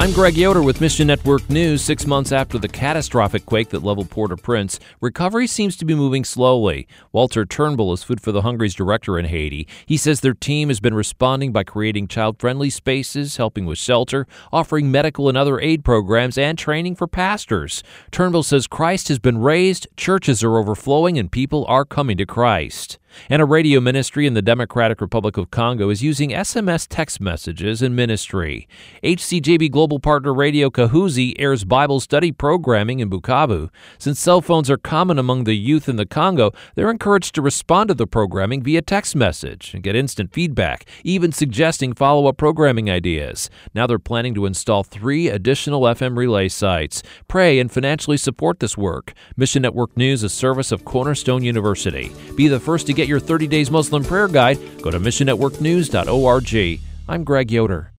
I'm Greg Yoder with Mission Network News. 6 months after the catastrophic quake that leveled Port-au-Prince, recovery seems to be moving slowly. Walter Turnbull is Food for the Hungry's director in Haiti. He says their team has been responding by creating child-friendly spaces, helping with shelter, offering medical and other aid programs, and training for pastors. Turnbull says Christ has been raised, churches are overflowing, and people are coming to Christ. And a radio ministry in the Democratic Republic of Congo is using SMS text messages in ministry. HCJB Global Partner Radio Kahuzi airs Bible study programming in Bukavu. Since cell phones are common among the youth in the Congo, they're encouraged to respond to the programming via text message and get instant feedback, even suggesting follow-up programming ideas. Now they're planning to install 3 additional FM relay sites. Pray and financially support this work. Mission Network News, a service of Cornerstone University. Be the first to get your 30 Days Muslim Prayer Guide. Go to missionnetworknews.org. I'm Greg Yoder.